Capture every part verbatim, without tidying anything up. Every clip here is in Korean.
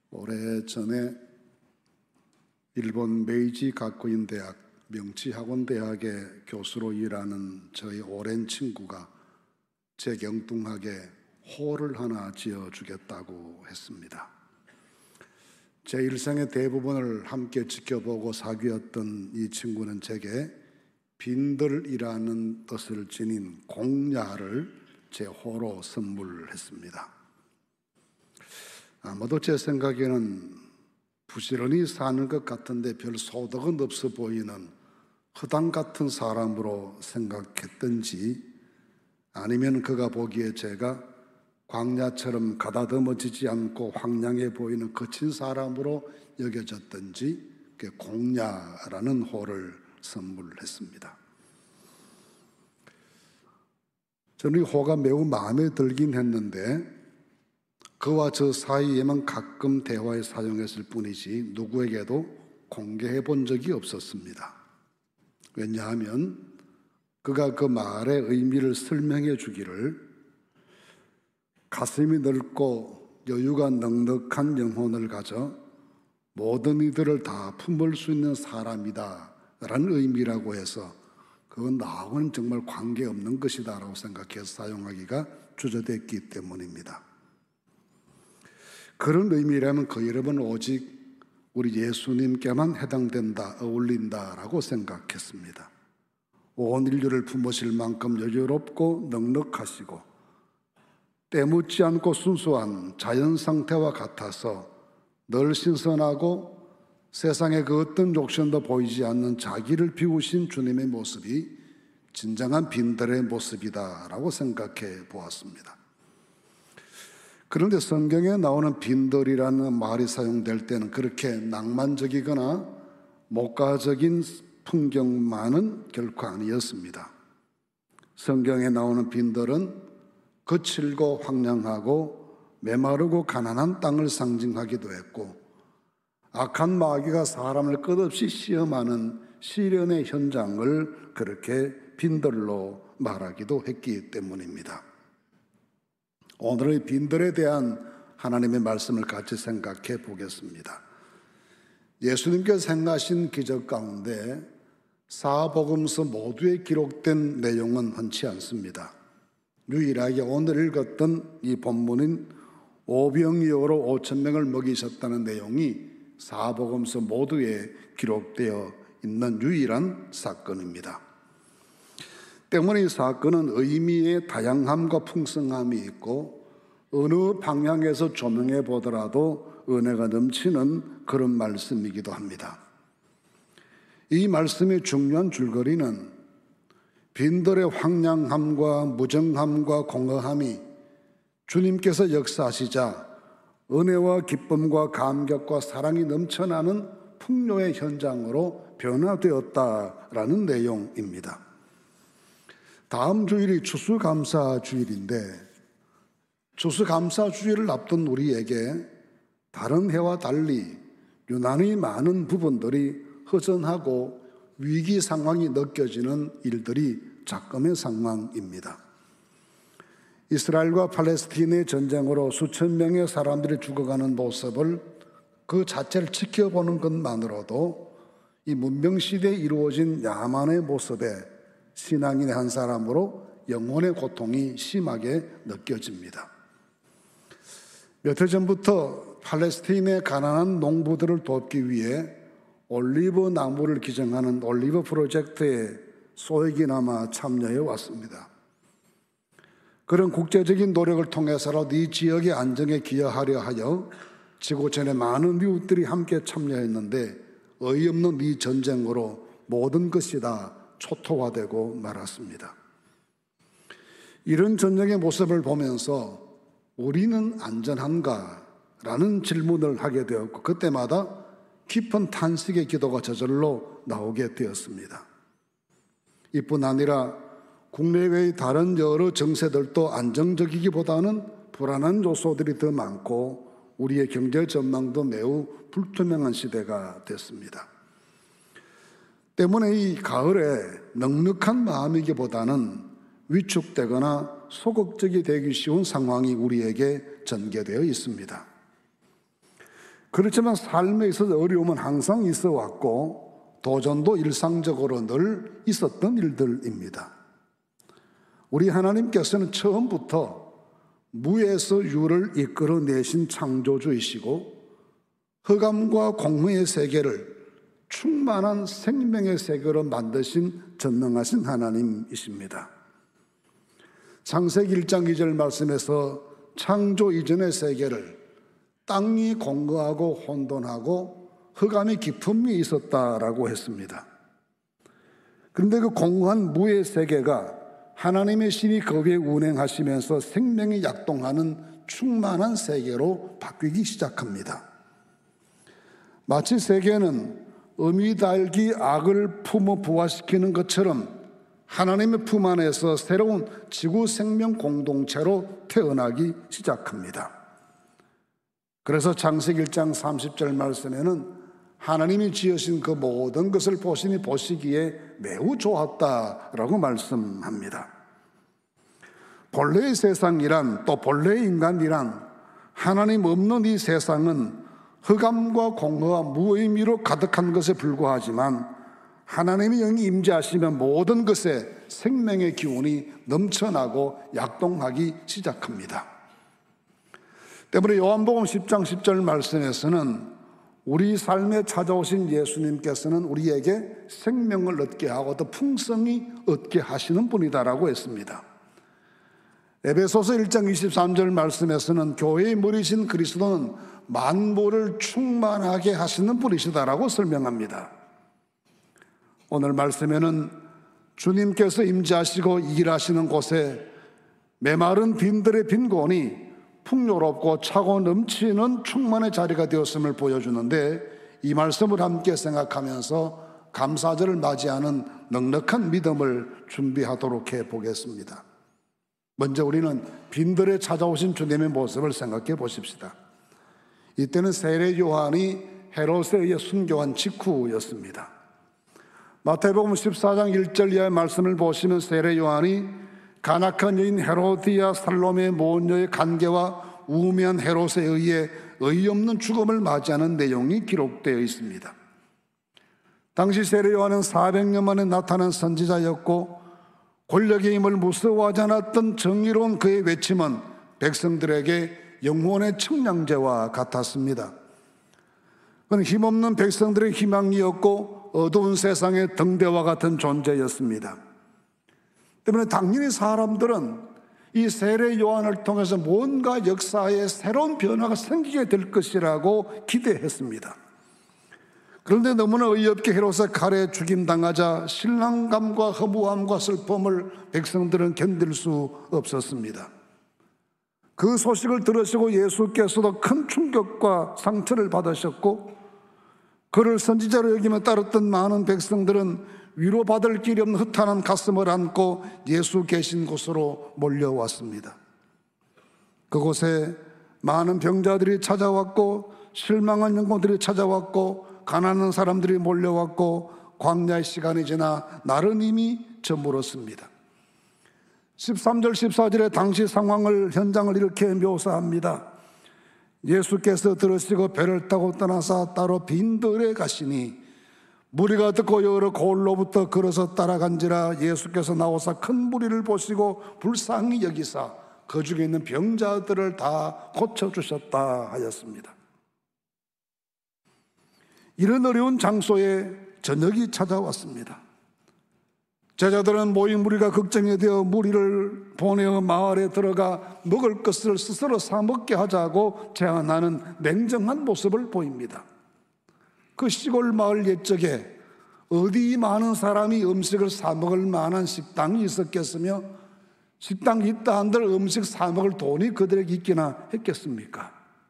오래전에 일본 메이지 가쿠인 대학 명치학원대학의 교수로 일하는 저희 오랜 친구가 제게 엉뚱하게 호를 하나 지어주겠다고 했습니다. 제 일생의 대부분을 함께 지켜보고 사귀었던 이 친구는 제게 빈들이라는 뜻을 지닌 공야를 제 호로 선물했습니다. 아마도 제 생각에는 부지런히 사는 것 같은데 별 소득은 없어 보이는 허당 같은 사람으로 생각했던지, 아니면 그가 보기에 제가 광야처럼 가다듬어지지 않고 황량해 보이는 거친 사람으로 여겨졌던지 공야라는 호를 선물했습니다. 저는 이 호가 매우 마음에 들긴 했는데 그와 저 사이에만 가끔 대화에 사용했을 뿐이지 누구에게도 공개해 본 적이 없었습니다. 왜냐하면 그가 그 말의 의미를 설명해 주기를 가슴이 넓고 여유가 넉넉한 영혼을 가져 모든 이들을 다 품을 수 있는 사람이다 라는 의미라고 해서 그건 나하고는 정말 관계없는 것이다 라고 생각해서 사용하기가 주저됐기 때문입니다. 그런 의미라면 그 이름은 오직 우리 예수님께만 해당된다, 어울린다라고 생각했습니다. 온 인류를 품으실 만큼 여유롭고 넉넉하시고 때묻지 않고 순수한 자연 상태와 같아서 늘 신선하고 세상의 그 어떤 욕심도 보이지 않는 자기를 비우신 주님의 모습이 진정한 빈들의 모습이다라고 생각해 보았습니다. 그런데 성경에 나오는 빈들이라는 말이 사용될 때는 그렇게 낭만적이거나 목가적인 풍경만은 결코 아니었습니다. 성경에 나오는 빈들은 거칠고 황량하고 메마르고 가난한 땅을 상징하기도 했고, 악한 마귀가 사람을 끝없이 시험하는 시련의 현장을 그렇게 빈들로 말하기도 했기 때문입니다. 오늘의 빈들에 대한 하나님의 말씀을 같이 생각해 보겠습니다. 예수님께서 행하신 기적 가운데 사복음서 모두에 기록된 내용은 흔치 않습니다. 유일하게 오늘 읽었던 이 본문인 오병이어로 오천 명을 먹이셨다는 내용이 사복음서 모두에 기록되어 있는 유일한 사건입니다. 때문에 이 사건은 의미의 다양함과 풍성함이 있고 어느 방향에서 조명해 보더라도 은혜가 넘치는 그런 말씀이기도 합니다. 이 말씀의 중요한 줄거리는 빈들의 황량함과 무정함과 공허함이 주님께서 역사하시자 은혜와 기쁨과 감격과 사랑이 넘쳐나는 풍요의 현장으로 변화되었다라는 내용입니다. 다음 주일이 추수감사 주일인데 추수감사 주일을 앞둔 우리에게 다른 해와 달리 유난히 많은 부분들이 허전하고 위기 상황이 느껴지는 일들이 작금의 상황입니다. 이스라엘과 팔레스틴의 전쟁으로 수천 명의 사람들이 죽어가는 모습을 그 자체를 지켜보는 것만으로도 이 문명시대에 이루어진 야만의 모습에 신앙인의 한 사람으로 영혼의 고통이 심하게 느껴집니다. 몇 해 전부터 팔레스틴의 가난한 농부들을 돕기 위해 올리브 나무를 기증하는 올리브 프로젝트에 소액이나마 참여해 왔습니다. 그런 국제적인 노력을 통해서라도 이 지역의 안정에 기여하려 하여 지구촌의 많은 이웃들이 함께 참여했는데 어이없는 이 전쟁으로 모든 것이 다 초토화되고 말았습니다. 이런 전쟁의 모습을 보면서 우리는 안전한가? 라는 질문을 하게 되었고 그때마다 깊은 탄식의 기도가 저절로 나오게 되었습니다. 이뿐 아니라 국내외의 다른 여러 정세들도 안정적이기보다는 불안한 요소들이 더 많고 우리의 경제 전망도 매우 불투명한 시대가 됐습니다. 때문에 이 가을에 넉넉한 마음이기보다는 위축되거나 소극적이 되기 쉬운 상황이 우리에게 전개되어 있습니다. 그렇지만 삶에 있어서 어려움은 항상 있어 왔고 도전도 일상적으로 늘 있었던 일들입니다. 우리 하나님께서는 처음부터 무에서 유를 이끌어내신 창조주이시고 흑암과 공허의 세계를 충만한 생명의 세계로 만드신 전능하신 하나님이십니다. 창세기 일 장 이 절 말씀에서 창조 이전의 세계를 땅이 공허하고 혼돈하고 흑암이 깊음이 있었다라고 했습니다. 그런데 그 공허한 무의 세계가 하나님의 신이 그 위에 운행하시면서 생명이 약동하는 충만한 세계로 바뀌기 시작합니다. 마치 세계는 어미달기 악을 품어 부화시키는 것처럼 하나님의 품 안에서 새로운 지구 생명 공동체로 태어나기 시작합니다. 그래서 창세기 일 장 삼십 절 말씀에는 하나님이 지으신 그 모든 것을 보시니 보시기에 매우 좋았다라고 말씀합니다. 본래의 세상이란, 또 본래의 인간이란, 하나님 없는 이 세상은 흑암과 공허와 무의미로 가득한 것에 불과하지만 하나님의 영이 임재하시면 모든 것에 생명의 기운이 넘쳐나고 약동하기 시작합니다. 때문에 요한복음 십 장 십 절 말씀에서는 우리 삶에 찾아오신 예수님께서는 우리에게 생명을 얻게 하고 더 풍성히 얻게 하시는 분이다라고 했습니다. 에베소서 일 장 이십삼 절 말씀에서는 교회의 머리신 그리스도는 만물을 충만하게 하시는 분이시다라고 설명합니다. 오늘 말씀에는 주님께서 임재하시고 일하시는 곳에 메마른 빈들의 빈곤이 풍요롭고 차고 넘치는 충만의 자리가 되었음을 보여주는데, 이 말씀을 함께 생각하면서 감사절을 맞이하는 넉넉한 믿음을 준비하도록 해보겠습니다. 먼저 우리는 빈들에 찾아오신 주님의 모습을 생각해 보십시다. 이때는 세례 요한이 헤롯에 의해 순교한 직후였습니다. 마태복음 십사 장 일 절 이하의 말씀을 보시면 세례 요한이 간악한 여인 헤로디아 살로메 모녀의 관계와 우매한 헤롯에 의해 의없는 죽음을 맞이하는 내용이 기록되어 있습니다. 당시 세례 요한은 사백 년 만에 나타난 선지자였고 권력의 힘을 무서워하지 않았던 정의로운 그의 외침은 백성들에게 영혼의 청량제와 같았습니다. 그는 힘없는 백성들의 희망이었고 어두운 세상의 등대와 같은 존재였습니다. 때문에 당연히 사람들은 이 세례 요한을 통해서 뭔가 역사에 새로운 변화가 생기게 될 것이라고 기대했습니다. 그런데 너무나 어이없게 헤롯의 칼에 죽임당하자 신랑감과 허무함과 슬픔을 백성들은 견딜 수 없었습니다. 그 소식을 들으시고 예수께서도 큰 충격과 상처를 받으셨고, 그를 선지자로 여기며 따랐던 많은 백성들은 위로받을 길이 없는 허탄한 가슴을 안고 예수 계신 곳으로 몰려왔습니다. 그곳에 많은 병자들이 찾아왔고 실망한 영혼들이 찾아왔고 가난한 사람들이 몰려왔고 광야의 시간이 지나 날은 이미 저물었습니다. 십삼 절 십사 절에 당시 상황을, 현장을 이렇게 묘사합니다. 예수께서 들으시고 배를 타고 떠나사 따로 빈들에 가시니 무리가 듣고 여러 고을로부터 걸어서 따라간지라 예수께서 나오사 큰 무리를 보시고 불쌍히 여기사 그 중에 있는 병자들을 다 고쳐주셨다 하였습니다. 이런 어려운 장소에 저녁이 찾아왔습니다. 제자들은 모인 무리가 걱정이 되어 무리를 보내어 마을에 들어가 먹을 것을 스스로 사 먹게 하자고 제안하는 냉정한 모습을 보입니다. 그 시골 마을 옛적에 어디 많은 사람이 음식을 사 먹을 만한 식당이 있었겠으며 식당이 있다 한들 음식 사 먹을 돈이 그들에게 있기나 했겠습니까?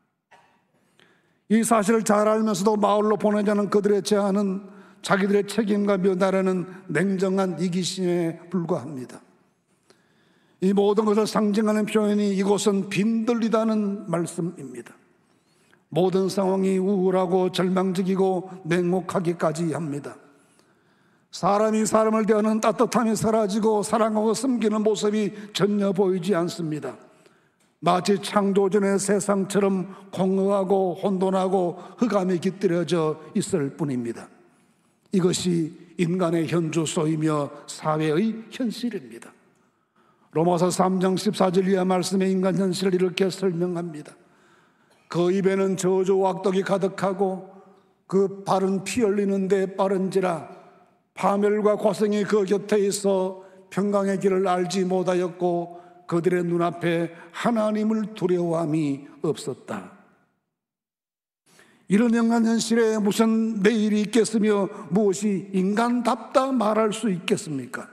이 사실을 잘 알면서도 마을로 보내자는 그들의 제안은 자기들의 책임과 면하라는 냉정한 이기심에 불과합니다. 이 모든 것을 상징하는 표현이 이곳은 빈들이다는 말씀입니다. 모든 상황이 우울하고 절망적이고 냉혹하기까지 합니다. 사람이 사람을 대하는 따뜻함이 사라지고 사랑하고 섬기는 모습이 전혀 보이지 않습니다. 마치 창조전의 세상처럼 공허하고 혼돈하고 흑암이 깃들여져 있을 뿐입니다. 이것이 인간의 현주소이며 사회의 현실입니다. 로마서 삼 장 십사 절 이하 말씀의 인간 현실을 이렇게 설명합니다. 그 입에는 저주와 악독이 가득하고 그 발은 피 흘리는 데 빠른지라 파멸과 고생이 그 곁에 있어 평강의 길을 알지 못하였고 그들의 눈앞에 하나님을 두려워함이 없었다. 이런 영한 현실에 무슨 내일이 있겠으며 무엇이 인간답다 말할 수 있겠습니까?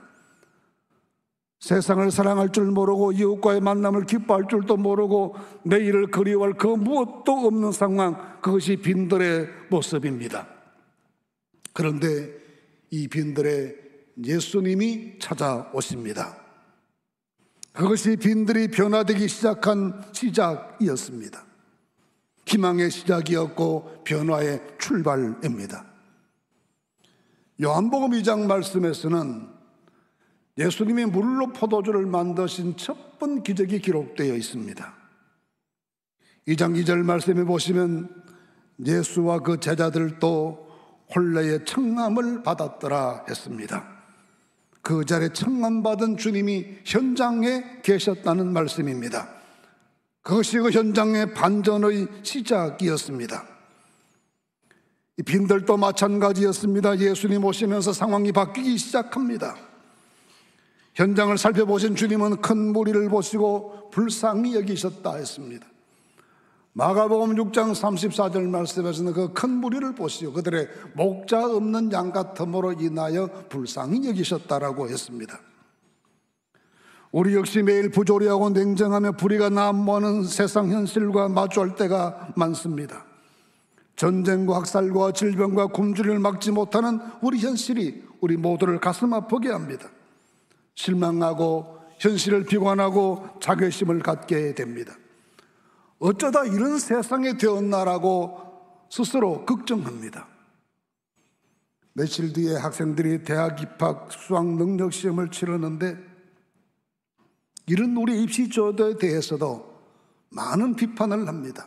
세상을 사랑할 줄 모르고 이웃과의 만남을 기뻐할 줄도 모르고 내일을 그리워할 그 무엇도 없는 상황, 그것이 빈들의 모습입니다. 그런데 이 빈들에 예수님이 찾아오십니다. 그것이 빈들이 변화되기 시작한 시작이었습니다. 희망의 시작이었고 변화의 출발입니다. 요한복음 이 장 말씀에서는 예수님이 물로 포도주를 만드신 첫 번 기적이 기록되어 있습니다. 이 장 이 절 말씀에 보시면 예수와 그 제자들도 혼례의 청함을 받았더라 했습니다. 그 자리에 청함받은 주님이 현장에 계셨다는 말씀입니다. 그것이 그 현장의 반전의 시작이었습니다. 이 빈들도 마찬가지였습니다. 예수님 오시면서 상황이 바뀌기 시작합니다. 현장을 살펴보신 주님은 큰 무리를 보시고 불쌍히 여기셨다 했습니다. 마가복음 육 장 삼십사 절 말씀에서는 그 큰 무리를 보시고 그들의 목자 없는 양 같음으로 인하여 불쌍히 여기셨다라고 했습니다. 우리 역시 매일 부조리하고 냉정하며 불의가 난무하는 세상 현실과 마주할 때가 많습니다. 전쟁과 학살과 질병과 굶주림을 막지 못하는 우리 현실이 우리 모두를 가슴 아프게 합니다. 실망하고 현실을 비관하고 자괴심을 갖게 됩니다. 어쩌다 이런 세상이 되었나라고 스스로 걱정합니다. 며칠 뒤에 학생들이 대학 입학 수학 능력 시험을 치르는데 이런 우리 입시 제도에 대해서도 많은 비판을 합니다.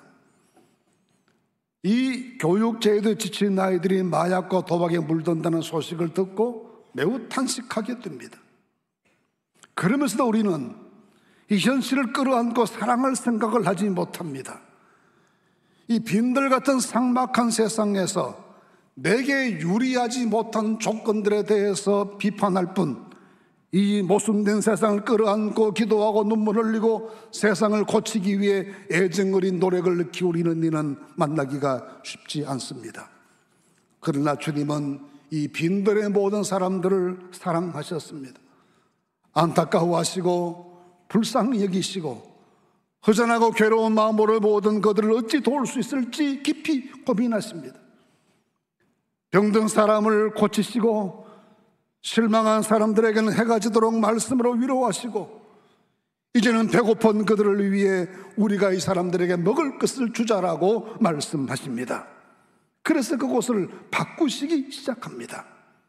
이 교육 제도에 지친 아이들이 마약과 도박에 물든다는 소식을 듣고 매우 탄식하게 됩니다. 그러면서도 우리는 이 현실을 끌어안고 사랑할 생각을 하지 못합니다. 이 빈들 같은 삭막한 세상에서 내게 유리하지 못한 조건들에 대해서 비판할 뿐, 이 모순된 세상을 끌어안고 기도하고 눈물 흘리고 세상을 고치기 위해 애정어린 노력을 기울이는 이는 만나기가 쉽지 않습니다. 그러나 주님은 이 빈들의 모든 사람들을 사랑하셨습니다. 안타까워하시고 불쌍히 여기시고 허전하고 괴로운 마음으로 모든 그들을 어찌 도울 수 있을지 깊이 고민하십니다. 병든 사람을 고치시고 실망한 사람들에게는 해가 지도록 말씀으로 위로하시고 이제는 배고픈 그들을 위해 우리가 이 사람들에게 먹을 것을 주자라고 말씀하십니다. 그래서 그곳을 바꾸시기 시작합니다.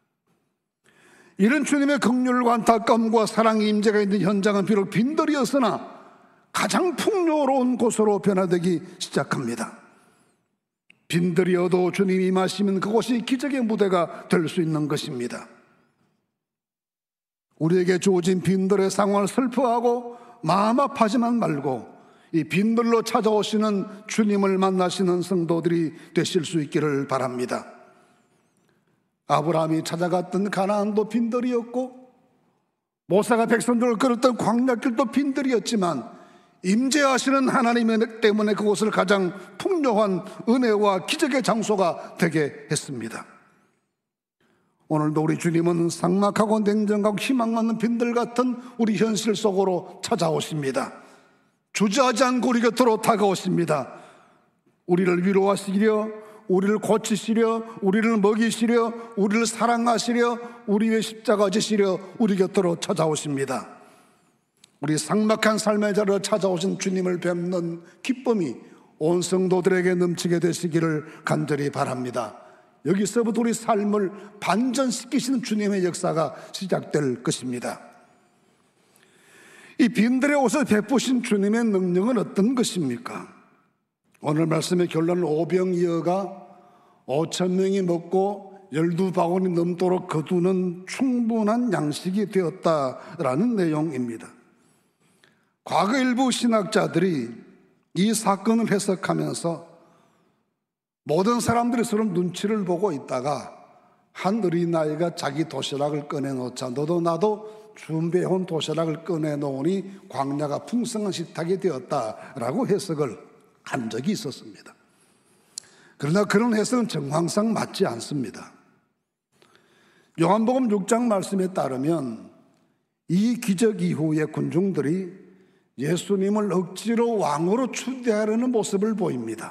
이런 주님의 긍휼과 안타까움과 사랑의 임재가 있는 현장은 비록 빈들이었으나 가장 풍요로운 곳으로 변화되기 시작합니다. 빈들이어도 주님이 임하시면 그곳이 기적의 무대가 될 수 있는 것입니다. 우리에게 주어진 빈들의 상황을 슬퍼하고 마음 아파하지만 말고 이 빈들로 찾아오시는 주님을 만나시는 성도들이 되실 수 있기를 바랍니다. 아브라함이 찾아갔던 가나안도 빈들이었고 모세가 백성들을 끌었던 광야길도 빈들이었지만 임재하시는 하나님 때문에 그곳을 가장 풍요한 은혜와 기적의 장소가 되게 했습니다. 오늘도 우리 주님은 삭막하고 냉정하고 희망 없는 빈들 같은 우리 현실 속으로 찾아오십니다. 주저하지 않고 우리 곁으로 다가오십니다. 우리를 위로하시려, 우리를 고치시려, 우리를 먹이시려, 우리를 사랑하시려, 우리 위에 십자가 지시려 우리 곁으로 찾아오십니다. 우리 삭막한 삶의 자리로 찾아오신 주님을 뵙는 기쁨이 온 성도들에게 넘치게 되시기를 간절히 바랍니다. 여기서부터 우리 삶을 반전시키시는 주님의 역사가 시작될 것입니다. 이 빈들의 옷을 베푸신 주님의 능력은 어떤 것입니까? 오늘 말씀의 결론은 오병이어가 오천 명이 먹고 열두 바구니 넘도록 거두는 충분한 양식이 되었다라는 내용입니다. 과거 일부 신학자들이 이 사건을 해석하면서 모든 사람들이 서로 눈치를 보고 있다가 한 어린아이가 자기 도시락을 꺼내놓자 너도 나도 준비해온 도시락을 꺼내놓으니 광야가 풍성한 식탁이 되었다라고 해석을 한 적이 있었습니다. 그러나 그런 해석은 정황상 맞지 않습니다. 요한복음 육 장 말씀에 따르면 이 기적 이후에 군중들이 예수님을 억지로 왕으로 추대하려는 모습을 보입니다.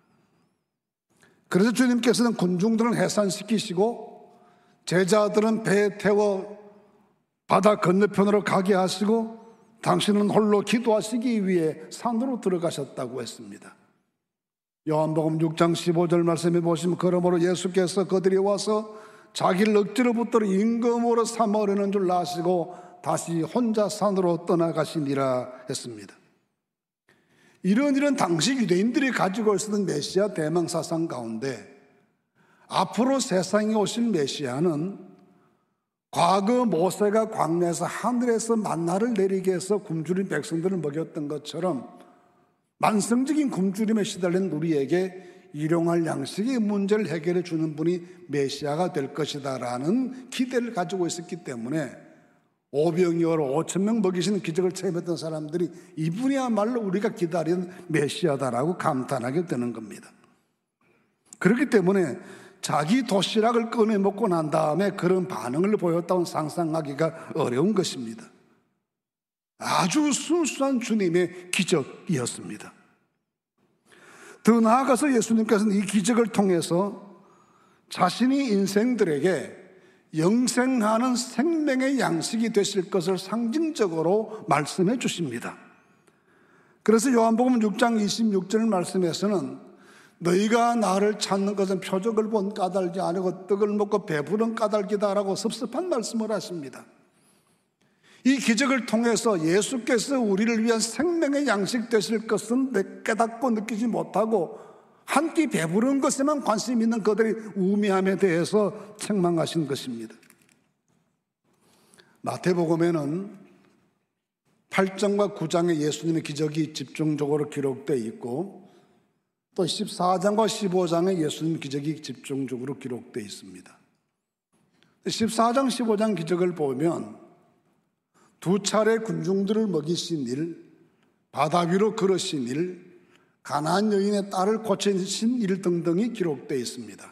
그래서 주님께서는 군중들은 해산시키시고 제자들은 배에 태워 바다 건너편으로 가게 하시고 당신은 홀로 기도하시기 위해 산으로 들어가셨다고 했습니다. 요한복음 육 장 십오 절 말씀에 보시면 그러므로 예수께서 그들이 와서 자기를 억지로 붙들어 임금으로 삼으려는 줄 아시고 다시 혼자 산으로 떠나가시니라 했습니다. 이런 일은 당시 유대인들이 가지고 있었던 메시아 대망사상 가운데 앞으로 세상에 오실 메시아는 과거 모세가 광야에서 하늘에서 만나를 내리게 해서 굶주린 백성들을 먹였던 것처럼 만성적인 굶주림에 시달린 우리에게 일용할 양식의 문제를 해결해 주는 분이 메시아가 될 것이다 라는 기대를 가지고 있었기 때문에 오병이어로 오천 명 먹이시는 기적을 체험했던 사람들이 이분이야말로 우리가 기다리는 메시아다라고 감탄하게 되는 겁니다. 그렇기 때문에 자기 도시락을 꺼내 먹고 난 다음에 그런 반응을 보였다고 상상하기가 어려운 것입니다. 아주 순수한 주님의 기적이었습니다. 더 나아가서 예수님께서는 이 기적을 통해서 자신이 인생들에게 영생하는 생명의 양식이 되실 것을 상징적으로 말씀해 주십니다. 그래서 요한복음 육 장 이십육 절 말씀에서는 너희가 나를 찾는 것은 표적을 본 까닭이 아니고 떡을 먹고 배부른 까닭이다라고 섭섭한 말씀을 하십니다. 이 기적을 통해서 예수께서 우리를 위한 생명의 양식 되실 것은 깨닫고 느끼지 못하고 한 끼 배부른 것에만 관심 있는 그들의 우매함에 대해서 책망하신 것입니다. 마태복음에는 팔 장과 구 장에 예수님의 기적이 집중적으로 기록되어 있고 또 십사 장과 십오 장에 예수님 기적이 집중적으로 기록되어 있습니다. 십사 장, 십오 장 기적을 보면 두 차례 군중들을 먹이신 일, 바다 위로 걸으신 일, 가나안 여인의 딸을 고치신 일 등등이 기록되어 있습니다.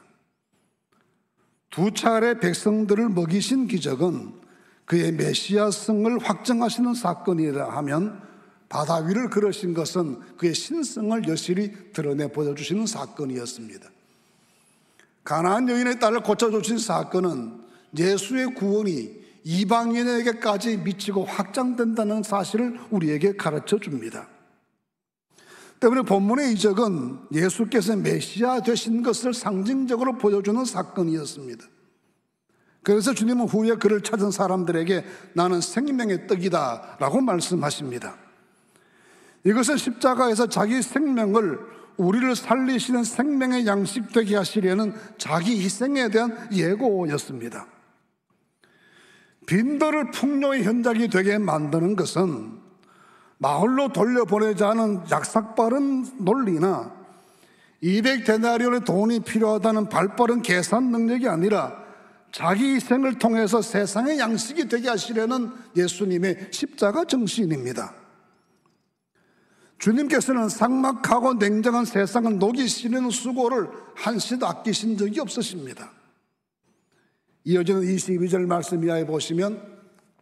두 차례 백성들을 먹이신 기적은 그의 메시아성을 확정하시는 사건이라 하면 바다 위를 걸으신 것은 그의 신성을 여실히 드러내 보여주시는 사건이었습니다. 가나안 여인의 딸을 고쳐주신 사건은 예수의 구원이 이방인에게까지 미치고 확장된다는 사실을 우리에게 가르쳐 줍니다. 때문에 본문의 이적은 예수께서 메시아 되신 것을 상징적으로 보여주는 사건이었습니다. 그래서 주님은 후에 그를 찾은 사람들에게 나는 생명의 떡이다 라고 말씀하십니다. 이것은 십자가에서 자기 생명을 우리를 살리시는 생명의 양식 되게 하시려는 자기 희생에 대한 예고였습니다. 빈들을 풍요의 현장이 되게 만드는 것은 마을로 돌려보내자 하는 약삭빠른 논리나 이백 데나리온의 돈이 필요하다는 발빠른 계산 능력이 아니라 자기 희생을 통해서 세상의 양식이 되게 하시려는 예수님의 십자가 정신입니다. 주님께서는 삭막하고 냉정한 세상을 녹이시는 수고를 한시도 아끼신 적이 없으십니다. 이어지는 이십이 절 말씀 이하에 보시면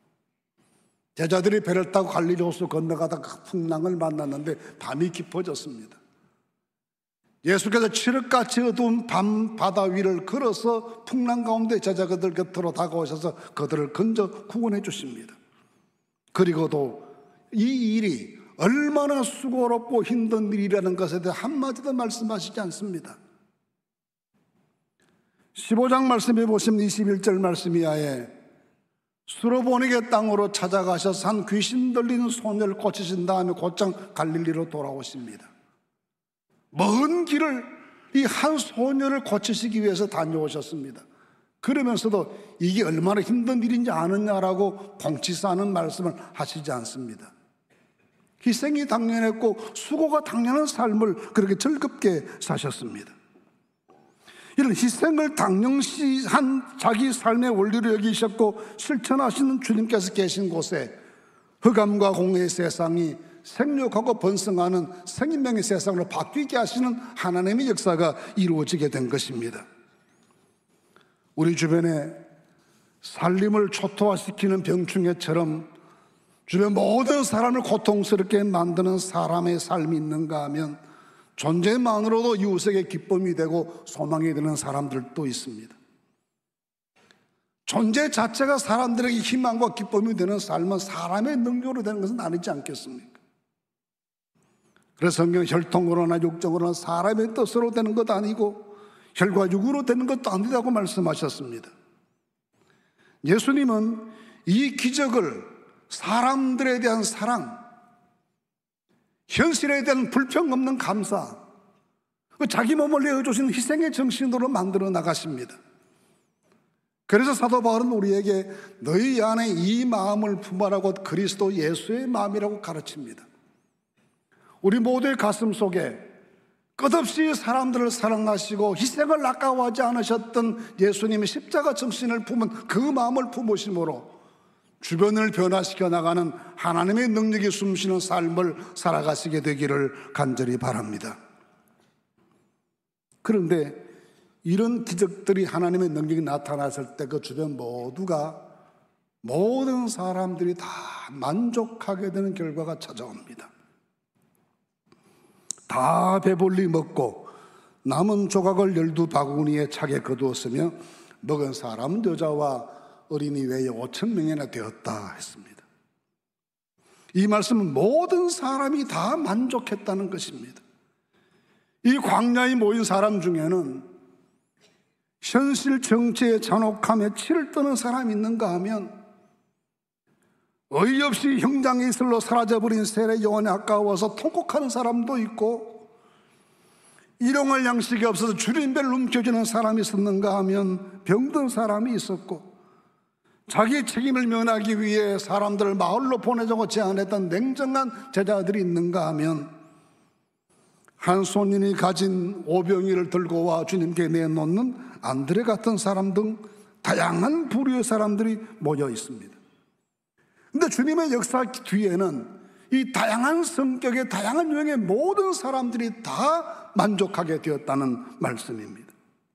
제자들이 배를 타고 갈릴리 호수 건너가다가 풍랑을 만났는데 밤이 깊어졌습니다. 예수께서 칠흑같이 어두운 밤 바다 위를 걸어서 풍랑 가운데 제자들 곁으로 다가오셔서 그들을 건져 구원해 주십니다. 그리고도 이 일이 얼마나 수고롭고 힘든 일이라는 것에 대해 한마디도 말씀하시지 않습니다. 십오 장 말씀해 보시면 이십일 절 말씀 이하에 수로보니게 땅으로 찾아가셔서 한 귀신 들린 소녀를 고치신 다음에 곧장 갈릴리로 돌아오십니다. 먼 길을 이 한 소녀를 고치시기 위해서 다녀오셨습니다. 그러면서도 이게 얼마나 힘든 일인지 아느냐라고 봉치사는 말씀을 하시지 않습니다. 희생이 당연했고 수고가 당연한 삶을 그렇게 즐겁게 사셨습니다. 이런 희생을 당연시한 자기 삶의 원리로 여기셨고 실천하시는 주님께서 계신 곳에 흑암과 공의의 세상이 생육하고 번성하는 생명의 세상으로 바뀌게 하시는 하나님의 역사가 이루어지게 된 것입니다. 우리 주변에 살림을 초토화시키는 병충해처럼 주변 모든 사람을 고통스럽게 만드는 사람의 삶이 있는가 하면 존재만으로도 이웃에게 기쁨이 되고 소망이 되는 사람들도 있습니다. 존재 자체가 사람들에게 희망과 기쁨이 되는 삶은 사람의 능력으로 되는 것은 아니지 않겠습니까? 그래서 성경은 혈통으로나 육정으로나 사람의 뜻으로 되는 것 아니고 혈과 육으로 되는 것도 아니라고 말씀하셨습니다. 예수님은 이 기적을 사람들에 대한 사랑, 현실에 대한 불평 없는 감사, 자기 몸을 내어주신 희생의 정신으로 만들어 나가십니다. 그래서 사도 바울은 우리에게 너희 안에 이 마음을 품으라고 그리스도 예수의 마음이라고 가르칩니다. 우리 모두의 가슴 속에 끝없이 사람들을 사랑하시고 희생을 아까워하지 않으셨던 예수님의 십자가 정신을 품은 그 마음을 품으심으로 주변을 변화시켜 나가는 하나님의 능력이 숨쉬는 삶을 살아가시게 되기를 간절히 바랍니다. 그런데 이런 기적들이 하나님의 능력이 나타났을 때 그 주변 모두가 모든 사람들이 다 만족하게 되는 결과가 찾아옵니다. 다 배불리 먹고 남은 조각을 열두 바구니에 차게 거두었으며 먹은 사람은 여자와 어린이 외에 오천 명이나 되었다 했습니다. 이 말씀은 모든 사람이 다 만족했다는 것입니다. 이 광야에 모인 사람 중에는 현실 정치의 잔혹함에 치를 떠는 사람이 있는가 하면 어이없이 형장의 이슬로 사라져버린 세례 요한이 아까워서 통곡하는 사람도 있고 일용할 양식이 없어서 줄임배를 움켜쥐는 사람이 있었는가 하면 병든 사람이 있었고 자기 책임을 면하기 위해 사람들을 마을로 보내자고 제안했던 냉정한 제자들이 있는가 하면 한 손님이 가진 오병이를 들고 와 주님께 내놓는 안드레 같은 사람 등 다양한 부류의 사람들이 모여 있습니다. 근데 주님의 역사 뒤에는 이 다양한 성격의 다양한 유형의 모든 사람들이 다 만족하게 되었다는 말씀입니다.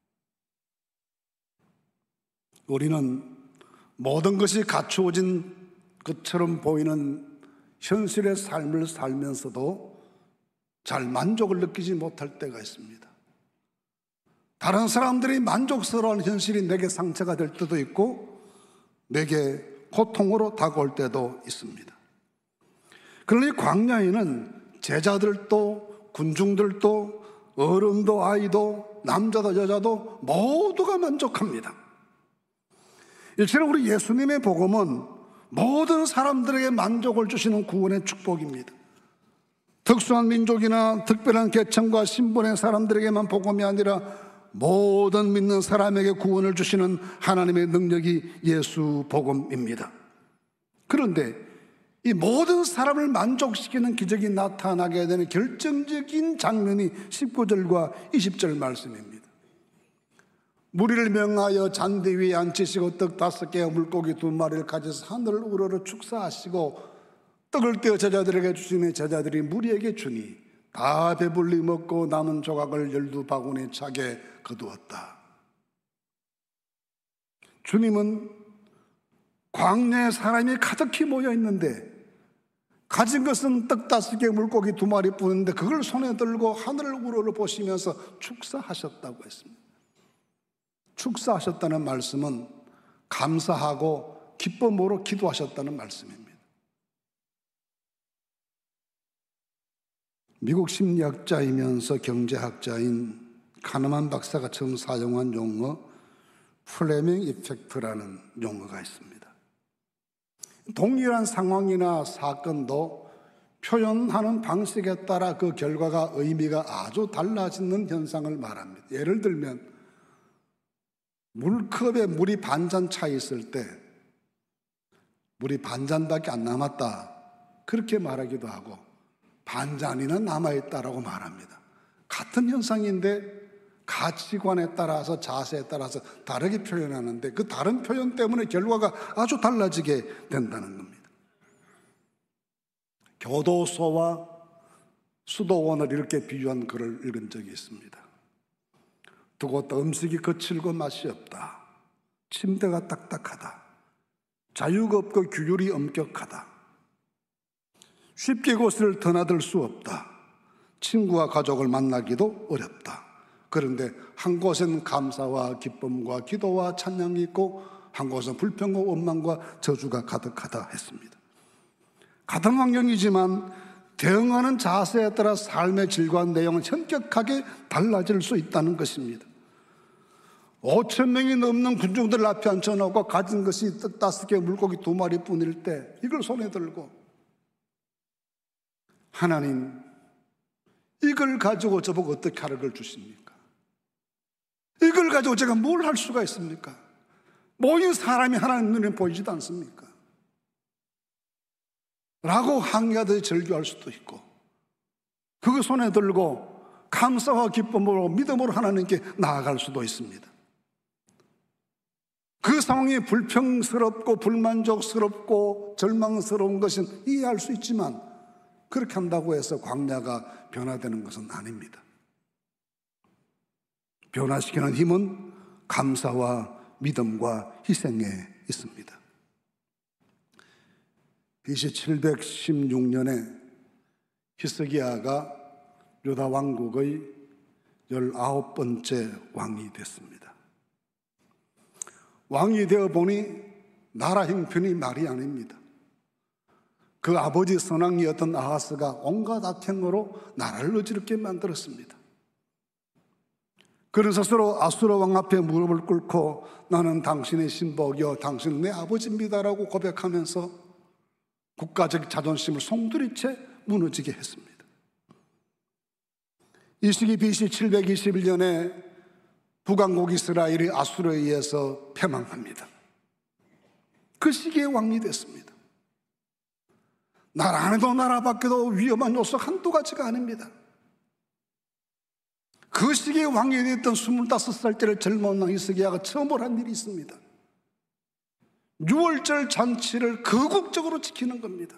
우리는 모든 것이 갖추어진 것처럼 보이는 현실의 삶을 살면서도 잘 만족을 느끼지 못할 때가 있습니다. 다른 사람들이 만족스러운 현실이 내게 상처가 될 때도 있고 내게 고통으로 다가올 때도 있습니다. 그러니 광야에는 제자들도 군중들도 어른도 아이도 남자도 여자도 모두가 만족합니다. 일체로 우리 예수님의 복음은 모든 사람들에게 만족을 주시는 구원의 축복입니다. 특수한 민족이나 특별한 계층과 신분의 사람들에게만 복음이 아니라 모든 믿는 사람에게 구원을 주시는 하나님의 능력이 예수 복음입니다. 그런데 이 모든 사람을 만족시키는 기적이 나타나게 되는 결정적인 장면이 십구 절과 이십 절 말씀입니다. 무리를 명하여 잔디 위에 앉히시고 떡 다섯 개와 물고기 두 마리를 가져서 하늘을 우러러 축사하시고 떡을 떼어 제자들에게 주시니 제자들이 무리에게 주니 다 배불리 먹고 남은 조각을 열두 바구니에 차게 거두었다. 주님은 광야에 사람이 가득히 모여 있는데 가진 것은 떡 다섯 개 물고기 두 마리 뿐인데 그걸 손에 들고 하늘을 우러러 보시면서 축사하셨다고 했습니다. 축사하셨다는 말씀은 감사하고 기쁨으로 기도하셨다는 말씀입니다. 미국 심리학자이면서 경제학자인 카너만 박사가 처음 사용한 용어 플레밍 이펙트라는 용어가 있습니다. 동일한 상황이나 사건도 표현하는 방식에 따라 그 결과가 의미가 아주 달라지는 현상을 말합니다. 예를 들면 물컵에 물이 반잔 차 있을 때 물이 반잔밖에 안 남았다 그렇게 말하기도 하고 반잔이나 남아있다라고 말합니다. 같은 현상인데 가치관에 따라서 자세에 따라서 다르게 표현하는데 그 다른 표현 때문에 결과가 아주 달라지게 된다는 겁니다. 교도소와 수도원을 이렇게 비유한 글을 읽은 적이 있습니다. 두고 음식이 거칠고 맛이 없다. 침대가 딱딱하다. 자유가 없고 규율이 엄격하다. 쉽게 곳을 드나들 수 없다. 친구와 가족을 만나기도 어렵다. 그런데 한 곳엔 감사와 기쁨과 기도와 찬양이 있고 한 곳은 불평과 원망과 저주가 가득하다 했습니다. 같은 환경이지만 대응하는 자세에 따라 삶의 질과 내용은 현격하게 달라질 수 있다는 것입니다. 오천 명이 넘는 군중들 앞에 앉혀놓고 가진 것이 떡 다섯 개 물고기 두 마리뿐일 때 이걸 손에 들고 하나님 이걸 가지고 저보고 어떻게 하라고 걸 주십니까? 이걸 가지고 제가 뭘 할 수가 있습니까? 모인 사람이 하나님 눈에 보이지도 않습니까? 라고 항의하듯이 절규할 수도 있고 그거 손에 들고 감사와 기쁨으로 믿음으로 하나님께 나아갈 수도 있습니다. 그 상황이 불평스럽고 불만족스럽고 절망스러운 것은 이해할 수 있지만 그렇게 한다고 해서 광야가 변화되는 것은 아닙니다. 변화시키는 힘은 감사와 믿음과 희생에 있습니다. 비씨 칠백십육 년에 히스기야가 유다 왕국의 열아홉 번째 왕이 됐습니다. 왕이 되어 보니 나라 형편이 말이 아닙니다. 그 아버지 선왕이었던 아하스가 온갖 악행으로 나라를 어지럽게 만들었습니다. 그는 스스로 아수르 왕 앞에 무릎을 꿇고 나는 당신의 신복이요 당신은 내 아버지입니다라고 고백하면서 국가적 자존심을 송두리째 무너지게 했습니다. 이 시기 비씨 칠백이십일 년에 북왕국 이스라엘이 아수르에 의해서 패망합니다. 그 시기에 왕이 됐습니다. 나라 안에도 나라 밖에도 위험한 요소 한두 가지가 아닙니다. 그 시기에 왕이 됐던 스물다섯 살짜리 젊은 왕 히스기야가 처음으로 한 일이 있습니다. 유월절 잔치를 거국적으로 지키는 겁니다.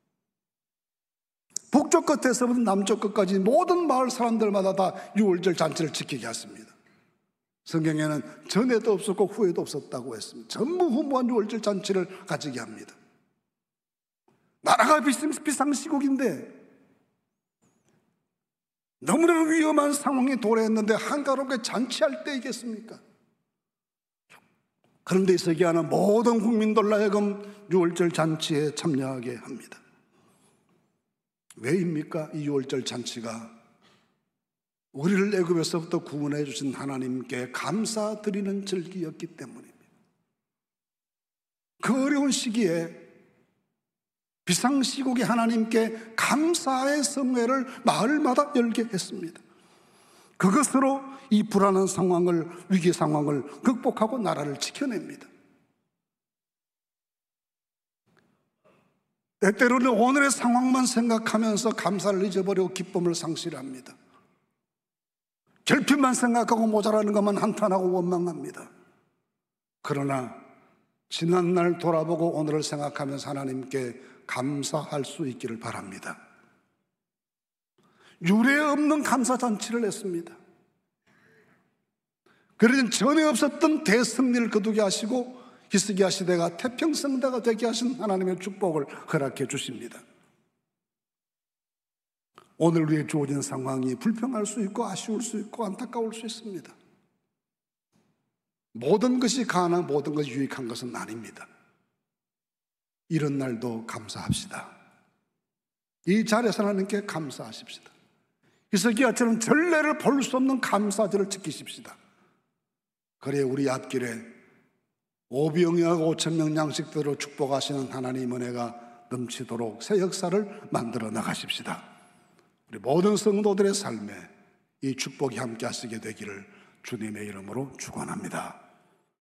북쪽 끝에서부터 남쪽 끝까지 모든 마을 사람들마다 다 유월절 잔치를 지키게 했습니다. 성경에는 전에도 없었고 후에도 없었다고 했습니다. 전무후무한 유월절 잔치를 가지게 합니다. 나라가 비상시국인데 너무나 위험한 상황이 도래했는데 한가롭게 잔치할 때이겠습니까? 그런데 히스기야는 모든 국민들로 하여금 유월절 잔치에 참여하게 합니다. 왜입니까? 이 유월절 잔치가 우리를 애굽에서부터 구원해 주신 하나님께 감사드리는 절기였기 때문입니다. 그 어려운 시기에 비상시국에 하나님께 감사의 성회를 마을마다 열게 했습니다. 그것으로 이 불안한 상황을, 위기 상황을 극복하고 나라를 지켜냅니다. 때때로는 오늘의 상황만 생각하면서 감사를 잊어버리고 기쁨을 상실합니다. 결핍만 생각하고 모자라는 것만 한탄하고 원망합니다. 그러나 지난날 돌아보고 오늘을 생각하면서 하나님께 감사할 수 있기를 바랍니다. 유례 없는 감사잔치를 했습니다. 그러니 전에 없었던 대승리를 거두게 하시고 히스기야 시대가 태평성대가 되게 하신 하나님의 축복을 허락해 주십니다. 오늘 우리의 주어진 상황이 불평할 수 있고 아쉬울 수 있고 안타까울 수 있습니다. 모든 것이 가능한 모든 것이 유익한 것은 아닙니다. 이런 날도 감사합시다. 이 자리에서 하나님께 감사하십시다. 히스기야처럼 전례를 볼 수 없는 감사절을 지키십시다. 그래야 우리 앞길에 오병이어가 오천 명 양식대로 축복하시는 하나님 은혜가 넘치도록 새 역사를 만들어 나가십시다. 우리 모든 성도들의 삶에 이 축복이 함께 하시게 되기를 주님의 이름으로 축원합니다.